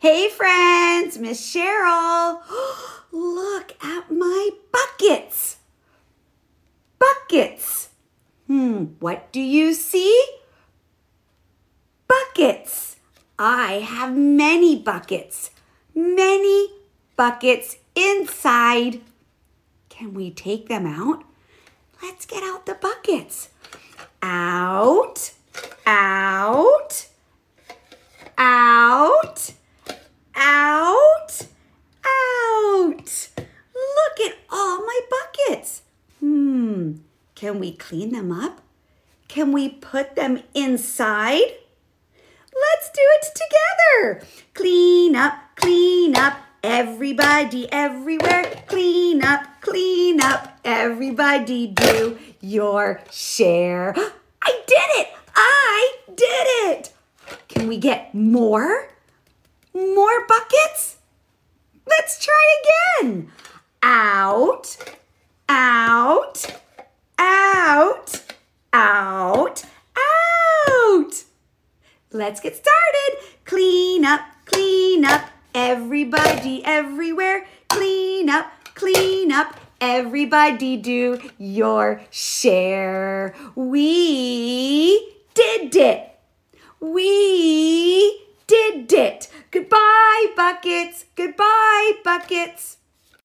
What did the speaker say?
Hey friends, Miss Cheryl. Look at my buckets. Buckets. What do you see? Buckets. I have many buckets. Many buckets inside. Can we take them out? Let's get out the buckets. Out, out, out, out, out. Look at all my buckets. Can we clean them up? Can we put them inside? Let's do it together. Clean up, everybody, everywhere. Clean up, everybody do your share. I did it. Can we get more? More buckets? Let's try again. Out, out, out, out, out. Let's get started. Clean up, everybody, everywhere. Clean up, everybody do your share. We did it. We